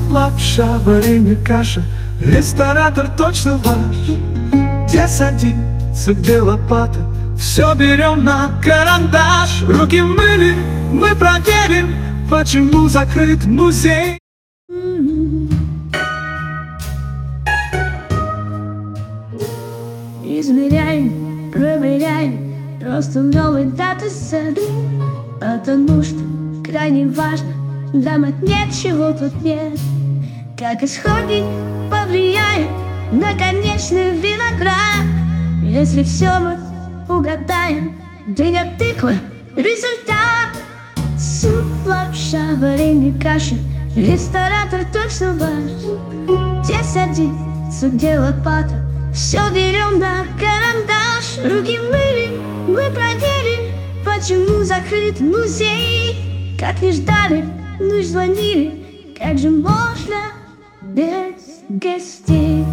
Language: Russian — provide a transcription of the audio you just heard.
лапша, варенье, каша, ресторатор точно ваш. Где садится, где лопата, все берем на карандаш. Руки мыли, мы проверим, почему закрыт музей. Измеряем, проверяем, просто новый датасет. Потому что крайне важно, нам от ничего тут нет. Как исходник повлияет на конечный виноград. Если все мы угадаем, дыня, тыква, результат. Суп, лапша, варенье, каша, ресторатор точно ваш. Где садится, где лопата, все берем на карандаш. Руки мыли, мы проверим, почему закрыт музей. Как не ждали, мы звонили, как же можно без гостей?